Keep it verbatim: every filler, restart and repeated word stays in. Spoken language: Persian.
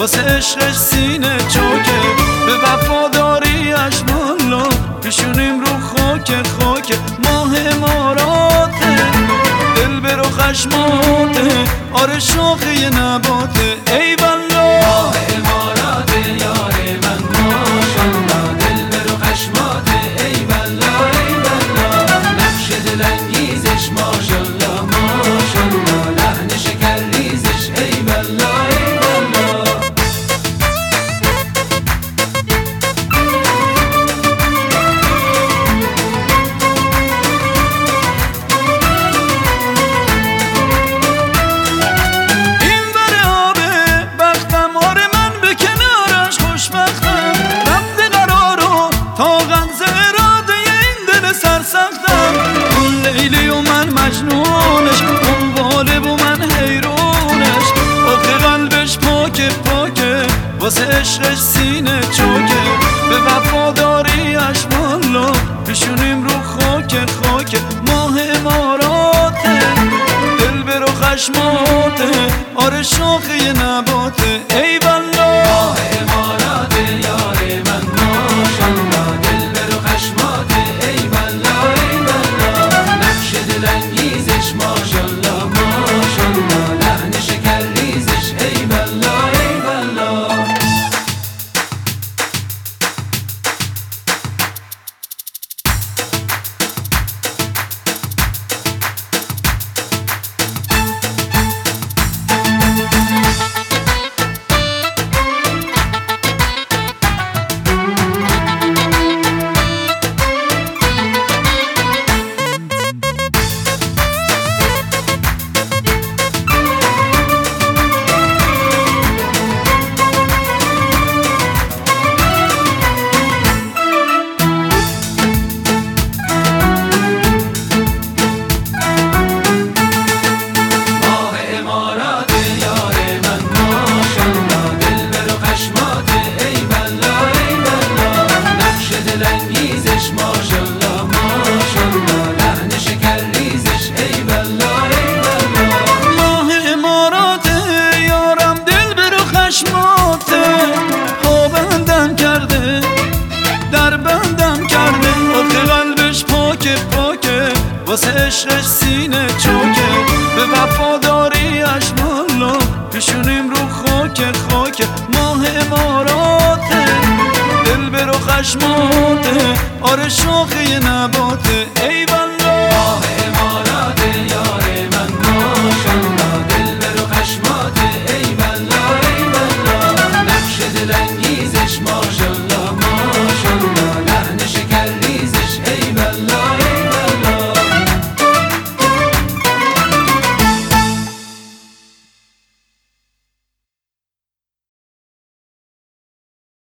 واسه عشقش سینه چاکه، به وفاداریش مالا پیشونیم رو خاک خاک. ماه اماراته دل برو خشماته، آره شاخه یه نباته. ای والله ماه اماراته یار من ماشالله، دل برو خشماته. ای والله ای والله نقش دلانگیزش ماشالله ماشالله، لحن شکرریزش. ای والله ای والله مجنونش دنباله و من حیرونش، آخه قلبش پاکه پاکه واسه عشقش سینه چاکه، به وفاداریش والا پیشونیم رو خاک خاک. ماه اماراته دل برو خشماته، آره شاخه یه نباته. ای والله ماه اماراته یار من ماشالله، دل برو خشماته. ای والله ای والله نقش دلانگیزش ماشالله ماشالله، لحن شکرریزش. ای والله ای والله دلانگیزش ماشالله ماشالله، لحن شکرریزش. ای والله ای والله ماه اماراته یارم دل برو خشماته، پابندم کرده در بندم کرده، آخه قلبش پاکه پاکه واسه عشقش سینه چاکه، به وفاداریش مالا پیشونیم رو خاک خاک. ماه اماراته دل برو خشماته، آره شاخه یه نباته.